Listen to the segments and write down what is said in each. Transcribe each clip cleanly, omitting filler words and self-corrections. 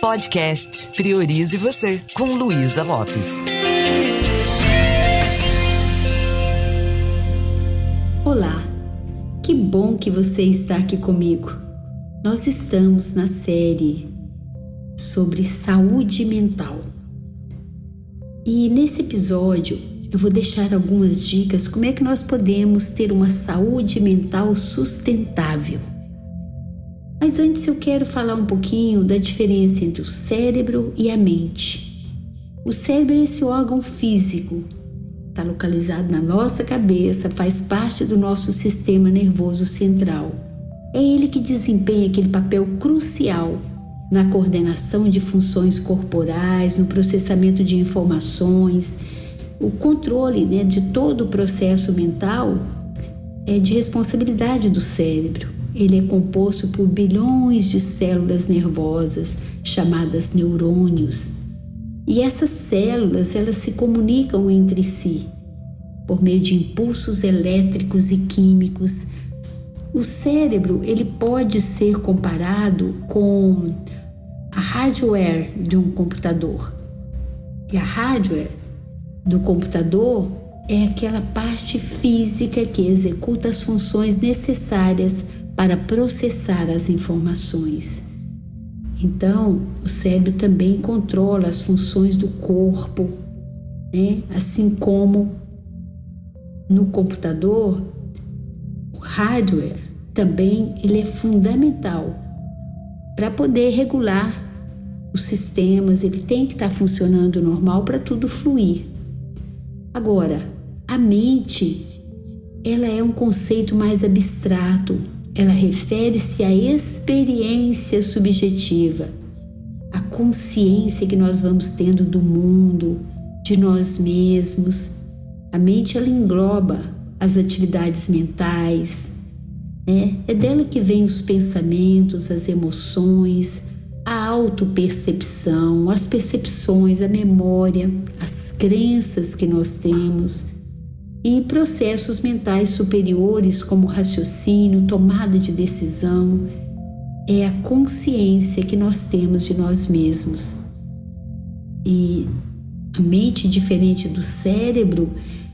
Podcast Priorize Você, com Luísa Lopes. Olá, que bom que você está aqui comigo. Nós estamos na série sobre saúde mental. E nesse episódio eu vou deixar algumas dicas como é que nós podemos ter uma saúde mental sustentável. Mas antes eu quero falar um pouquinho da diferença entre o cérebro e a mente. O cérebro é esse órgão físico, está localizado na nossa cabeça, faz parte do nosso sistema nervoso central. É ele que desempenha aquele papel crucial na coordenação de funções corporais, no processamento de informações, o controle, de todo o processo mental é de responsabilidade do cérebro. Ele é composto por bilhões de células nervosas, chamadas neurônios. E essas células, elas se comunicam entre si, por meio de impulsos elétricos e químicos. O cérebro, ele pode ser comparado com a hardware de um computador. E a hardware do computador é aquela parte física que executa as funções necessárias para processar as informações. Então, o cérebro também controla as funções do corpo, Assim como no computador, o hardware também ele é fundamental para poder regular os sistemas, ele tem que estar funcionando normal para tudo fluir. Agora, a mente, ela é um conceito mais abstrato. Ela refere-se à experiência subjetiva, à consciência que nós vamos tendo do mundo, de nós mesmos. A mente, ela engloba as atividades mentais, É dela que vem os pensamentos, as emoções, a autopercepção, as percepções, a memória, as crenças que nós temos e processos mentais superiores como raciocínio, tomada de decisão. É a consciência que nós temos de nós mesmos. E a mente, diferente do cérebro,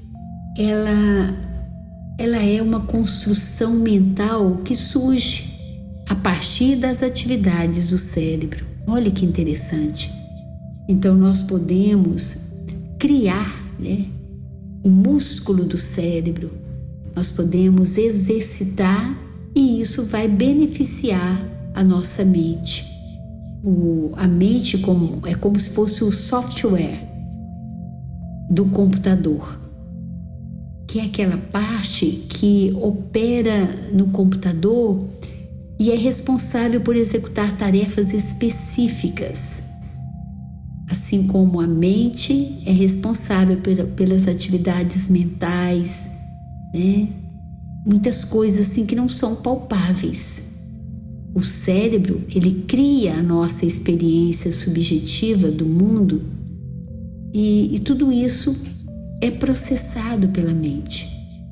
ela é uma construção mental que surge a partir das atividades do cérebro. Olha que interessante. Então nós podemos criar, o músculo do cérebro, nós podemos exercitar e isso vai beneficiar a nossa mente. A mente é como se fosse o software do computador, que é aquela parte que opera no computador e é responsável por executar tarefas específicas. Assim como a mente é responsável pelas atividades mentais, Muitas coisas assim que não são palpáveis. O cérebro, ele cria a nossa experiência subjetiva do mundo e tudo isso é processado pela mente.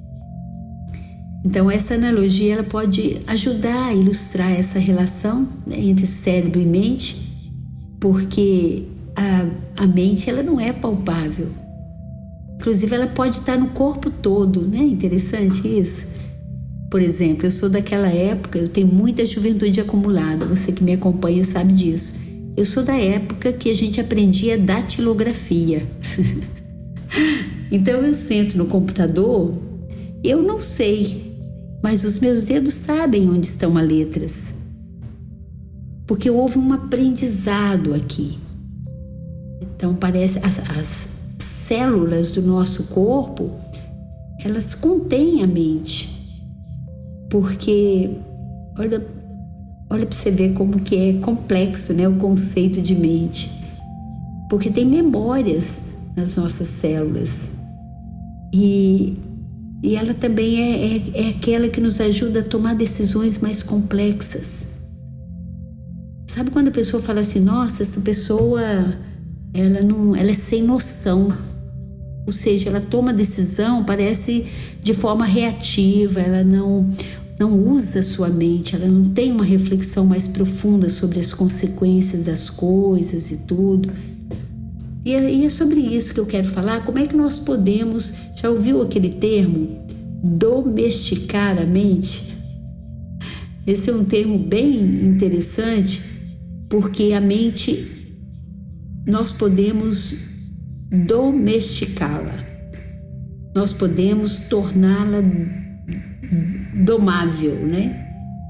Então essa analogia ela pode ajudar a ilustrar essa relação entre cérebro e mente, porque a mente ela não é palpável. Inclusive ela pode estar no corpo todo, Interessante isso. Por exemplo, eu sou daquela época, eu tenho muita juventude acumulada, você que me acompanha sabe disso. Eu sou da época que a gente aprendia datilografia. Então eu sento no computador, eu não sei, mas os meus dedos sabem onde estão as letras. Porque houve um aprendizado aqui. Então parece as células do nosso corpo, elas contêm a mente. Porque olha para você ver como que é complexo, o conceito de mente. Porque tem memórias nas nossas células. E ela também é aquela que nos ajuda a tomar decisões mais complexas. Sabe quando a pessoa fala assim, nossa, essa pessoa ela é sem noção. Ou seja, ela toma decisão, parece de forma reativa, ela não não usa sua mente, ela não tem uma reflexão mais profunda sobre as consequências das coisas e tudo. E é sobre isso que eu quero falar. Como é que nós podemos, já ouviu aquele termo, domesticar a mente? Esse é um termo bem interessante, porque a mente, nós podemos domesticá-la, nós podemos torná-la domável, né?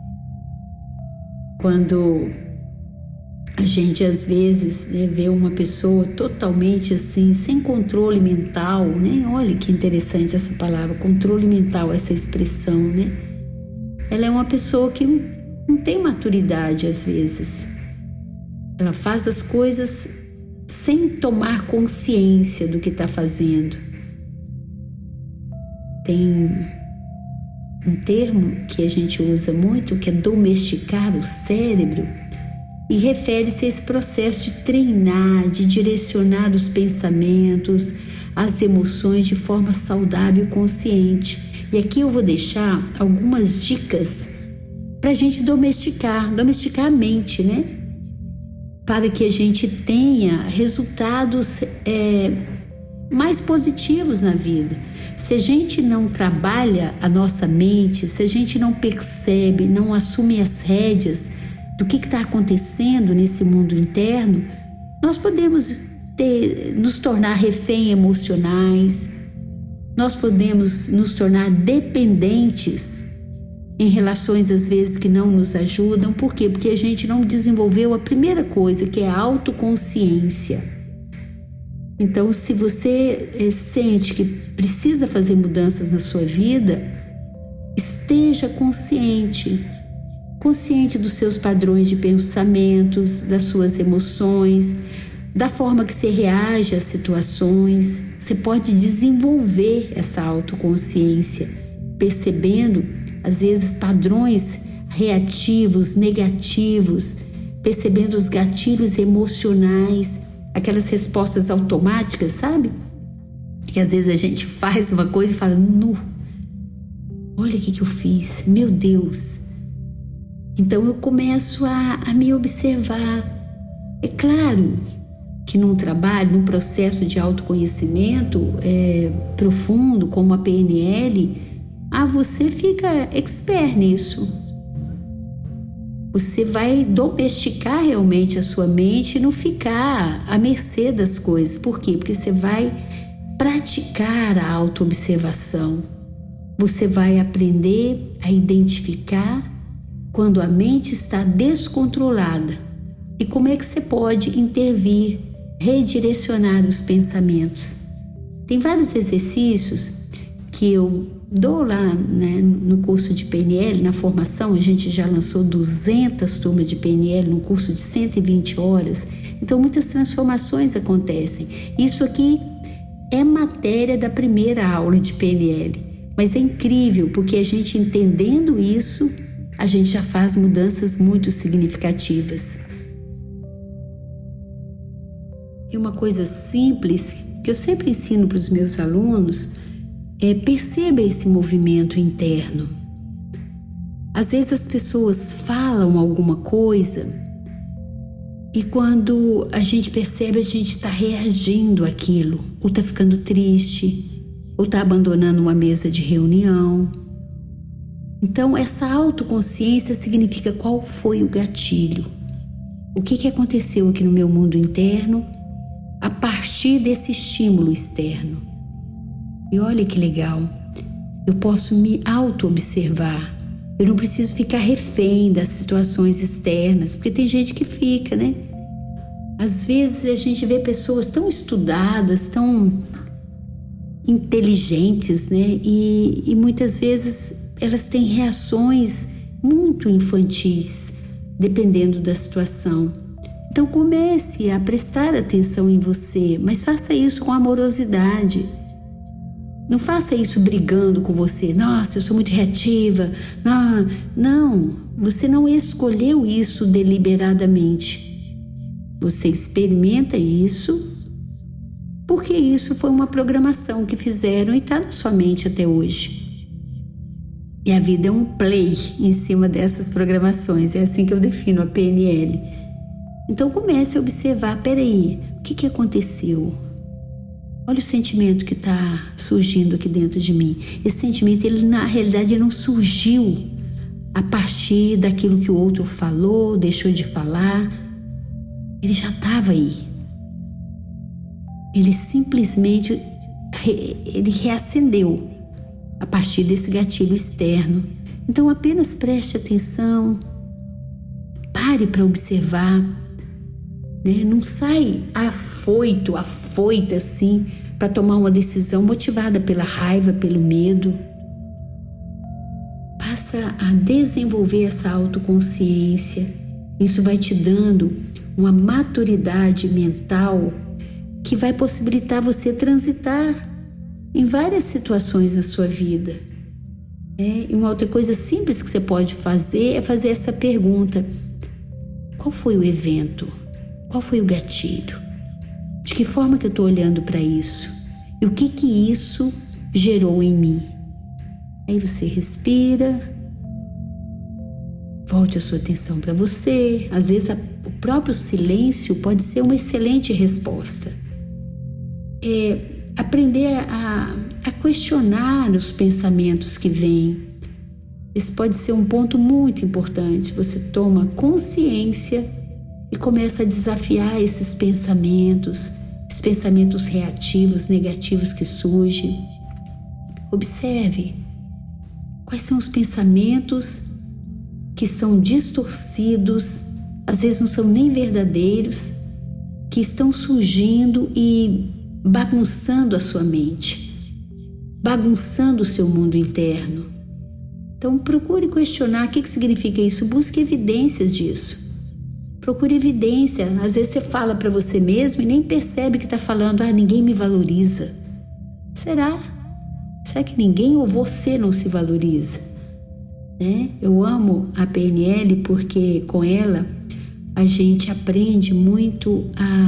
Quando a gente às vezes, né, vê uma pessoa totalmente assim, sem controle mental, né? Olha que interessante essa palavra, controle mental, essa expressão, né? Ela é uma pessoa que não tem maturidade às vezes. Ela faz as coisas sem tomar consciência do que está fazendo. Tem um termo que a gente usa muito, que é domesticar o cérebro, e refere-se a esse processo de treinar, de direcionar os pensamentos, as emoções de forma saudável e consciente. E aqui eu vou deixar algumas dicas para a gente domesticar a mente, né? Para que a gente tenha resultados mais positivos na vida. Se a gente não trabalha a nossa mente, se a gente não percebe, não assume as rédeas do que está acontecendo nesse mundo interno, nós podemos nos tornar refém emocionais, nós podemos nos tornar dependentes em relações às vezes que não nos ajudam. Por quê? Porque a gente não desenvolveu a primeira coisa, que é a autoconsciência. Então, se você sente que precisa fazer mudanças na sua vida, esteja consciente dos seus padrões de pensamentos, das suas emoções, da forma que você reage às situações. Você pode desenvolver essa autoconsciência, percebendo, às vezes, padrões reativos, negativos, percebendo os gatilhos emocionais, aquelas respostas automáticas, sabe? Que às vezes a gente faz uma coisa e fala, olha o que eu fiz, meu Deus. Então eu começo a me observar. É claro que num trabalho, num processo de autoconhecimento profundo, como a PNL, você fica expert nisso. Você vai domesticar realmente a sua mente e não ficar à mercê das coisas. Por quê? Porque você vai praticar a autoobservação. Você vai aprender a identificar quando a mente está descontrolada. E como é que você pode intervir, redirecionar os pensamentos? Tem vários exercícios que eu dou lá, né, no curso de PNL, na formação. A gente já lançou 200 turmas de PNL num curso de 120 horas. Então muitas transformações acontecem. Isso aqui é matéria da primeira aula de PNL. Mas é incrível, porque a gente entendendo isso, a gente já faz mudanças muito significativas. E uma coisa simples que eu sempre ensino para os meus alunos perceba esse movimento interno. Às vezes as pessoas falam alguma coisa e quando a gente percebe, a gente está reagindo àquilo, ou está ficando triste, ou está abandonando uma mesa de reunião. Então essa autoconsciência significa qual foi o gatilho, o que aconteceu aqui no meu mundo interno a partir desse estímulo externo. E olha que legal, eu posso me auto-observar. Eu não preciso ficar refém das situações externas, porque tem gente que fica, né? Às vezes a gente vê pessoas tão estudadas, tão inteligentes, né? E muitas vezes elas têm reações muito infantis, dependendo da situação. Então comece a prestar atenção em você, mas faça isso com amorosidade. Não faça isso brigando com você. Nossa, eu sou muito reativa. Não, você não escolheu isso deliberadamente. Você experimenta isso porque isso foi uma programação que fizeram e está na sua mente até hoje. E a vida é um play em cima dessas programações. É assim que eu defino a PNL. Então comece a observar, peraí, o que aconteceu? Olha o sentimento que está surgindo aqui dentro de mim. Esse sentimento, ele na realidade não surgiu a partir daquilo que o outro falou, deixou de falar. Ele já estava aí. Ele simplesmente ele reacendeu a partir desse gatilho externo. Então apenas preste atenção, pare para observar, né? Não sai afoita assim para tomar uma decisão motivada pela raiva, pelo medo. Passa a desenvolver essa autoconsciência. Isso vai te dando uma maturidade mental que vai possibilitar você transitar em várias situações da sua vida. E uma outra coisa simples que você pode fazer é fazer essa pergunta: qual foi o evento? Qual foi o gatilho? De que forma que eu estou olhando para isso? E o que isso gerou em mim? Aí você respira, volte a sua atenção para você. Às vezes o próprio silêncio pode ser uma excelente resposta. Aprender a questionar os pensamentos que vêm. Esse pode ser um ponto muito importante. Você toma consciência e começa a desafiar esses pensamentos reativos, negativos que surgem. Observe quais são os pensamentos que são distorcidos, às vezes não são nem verdadeiros, que estão surgindo e bagunçando a sua mente, bagunçando o seu mundo interno. Então procure questionar o que significa isso, busque evidências disso. Procure evidência. Às vezes você fala para você mesmo e nem percebe que está falando: ninguém me valoriza. Será? Será que ninguém ou você não se valoriza? Eu amo a PNL porque com ela a gente aprende muito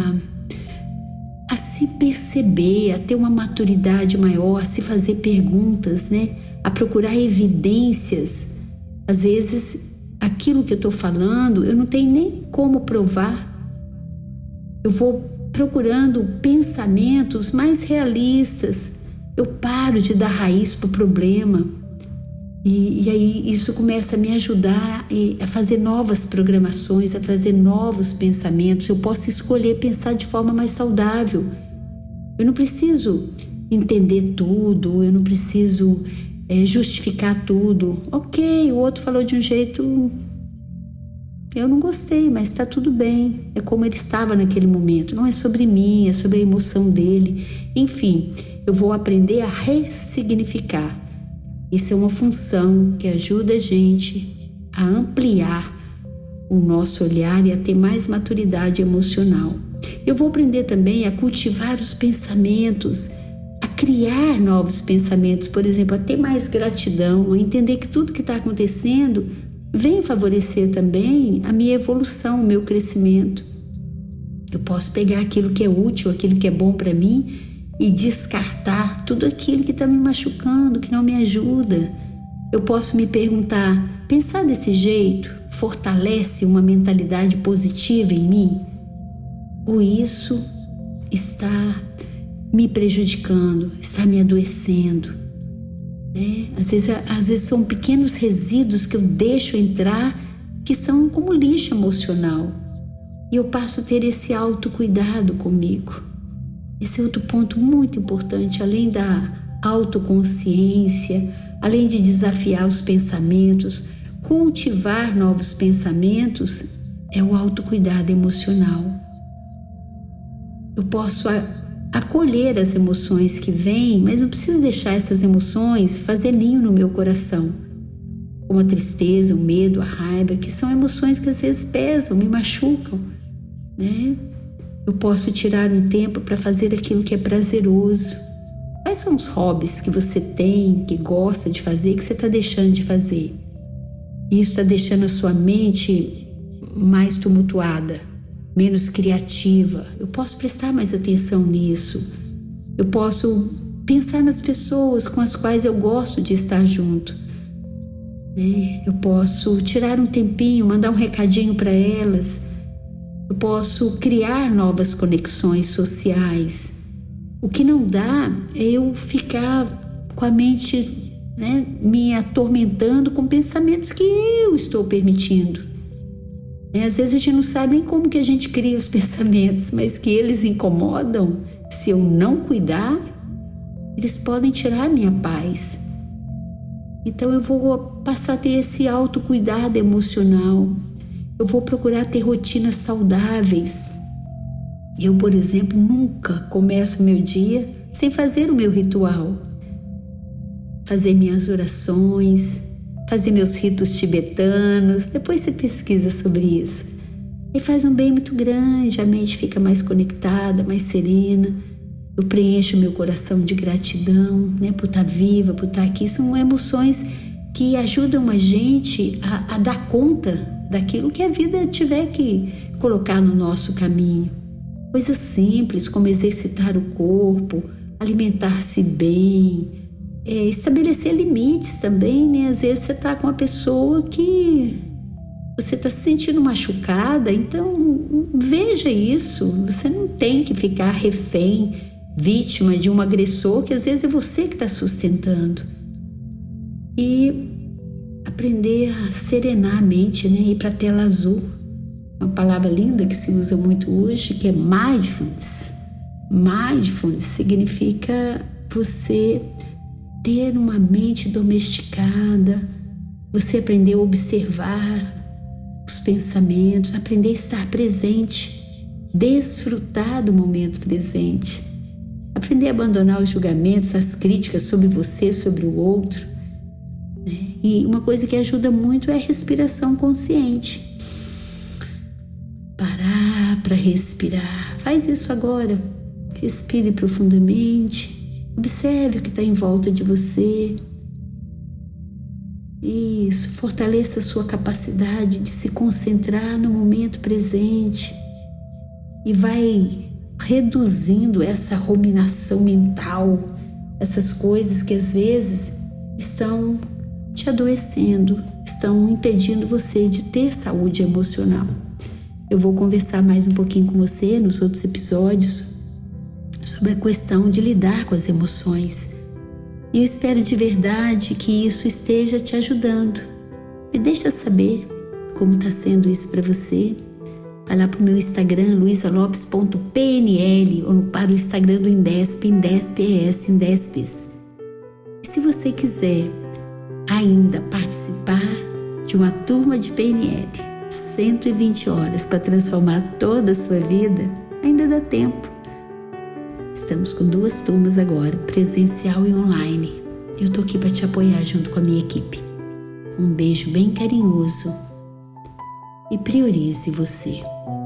a se perceber, a ter uma maturidade maior, a se fazer perguntas, a procurar evidências. Às vezes aquilo que eu estou falando eu não tenho nem como provar. Eu vou procurando pensamentos mais realistas. Eu paro de dar raiz para o problema. E aí isso começa a me ajudar a fazer novas programações, a trazer novos pensamentos. Eu posso escolher pensar de forma mais saudável. Eu não preciso entender tudo, eu não preciso justificar tudo. Ok, o outro falou de um jeito, eu não gostei, mas está tudo bem. É como ele estava naquele momento. Não é sobre mim, é sobre a emoção dele. Enfim, eu vou aprender a ressignificar. Isso é uma função que ajuda a gente a ampliar o nosso olhar e a ter mais maturidade emocional. Eu vou aprender também a cultivar os pensamentos, a criar novos pensamentos, por exemplo, a ter mais gratidão, a entender que tudo que está acontecendo vem favorecer também a minha evolução, o meu crescimento. Eu posso pegar aquilo que é útil, aquilo que é bom para mim e descartar tudo aquilo que está me machucando, que não me ajuda. Eu posso me perguntar: pensar desse jeito fortalece uma mentalidade positiva em mim? Ou isso está me prejudicando, está me adoecendo? Às vezes são pequenos resíduos que eu deixo entrar, que são como lixo emocional. E eu passo a ter esse autocuidado comigo. Esse é outro ponto muito importante, além da autoconsciência, além de desafiar os pensamentos, cultivar novos pensamentos, é o autocuidado emocional. Eu posso acolher as emoções que vêm, mas não preciso deixar essas emoções fazer ninho no meu coração. Como a tristeza, o medo, a raiva, que são emoções que às vezes pesam, me machucam, Eu posso tirar um tempo para fazer aquilo que é prazeroso. Quais são os hobbies que você tem, que gosta de fazer, que você está deixando de fazer? Isso está deixando a sua mente mais tumultuada, menos criativa. Eu posso prestar mais atenção nisso. Eu posso pensar nas pessoas com as quais eu gosto de estar junto. né? Eu posso tirar um tempinho, mandar um recadinho para elas. Eu posso criar novas conexões sociais. O que não dá é eu ficar com a mente, né, me atormentando com pensamentos que eu estou permitindo. Às vezes a gente não sabe nem como que a gente cria os pensamentos, mas que eles incomodam. Se eu não cuidar, eles podem tirar a minha paz. Então eu vou passar a ter esse autocuidado emocional. Eu vou procurar ter rotinas saudáveis. Eu, por exemplo, nunca começo meu dia sem fazer o meu ritual. Fazer minhas orações, fazer meus ritos tibetanos. Depois você pesquisa sobre isso. E faz um bem muito grande, a mente fica mais conectada, mais serena. Eu preencho meu coração de gratidão, né, por estar viva, por estar aqui. São emoções que ajudam a gente a dar conta daquilo que a vida tiver que colocar no nosso caminho. Coisas simples como exercitar o corpo, alimentar-se bem, estabelecer limites também, né? Às vezes você está com uma pessoa que você está se sentindo machucada, então veja isso. Você não tem que ficar refém, vítima de um agressor que às vezes é você que está sustentando. E aprender a serenar a mente, né? Ir para a tela azul. Uma palavra linda que se usa muito hoje, que é mindfulness. Mindfulness significa você ter uma mente domesticada, você aprender a observar os pensamentos, aprender a estar presente, desfrutar do momento presente, aprender a abandonar os julgamentos, as críticas sobre você, sobre o outro, né? E uma coisa que ajuda muito é a respiração consciente. Parar para respirar. Faz isso agora. Respire profundamente. Observe o que está em volta de você. Isso. Fortaleça a sua capacidade de se concentrar no momento presente. E vai reduzindo essa ruminação mental. Essas coisas que às vezes estão te adoecendo. Estão impedindo você de ter saúde emocional. Eu vou conversar mais um pouquinho com você nos outros episódios sobre a questão de lidar com as emoções. E eu espero de verdade que isso esteja te ajudando. Me deixa saber como está sendo isso para você. Vai lá para o meu Instagram, luisalopes.pnl, ou para o Instagram do Indesp, Indesp-ES, Indespes. E se você quiser ainda participar de uma turma de PNL, 120 horas para transformar toda a sua vida, ainda dá tempo. Estamos com 2 turmas agora, presencial e online. Eu estou aqui para te apoiar junto com a minha equipe. Um beijo bem carinhoso e priorize você.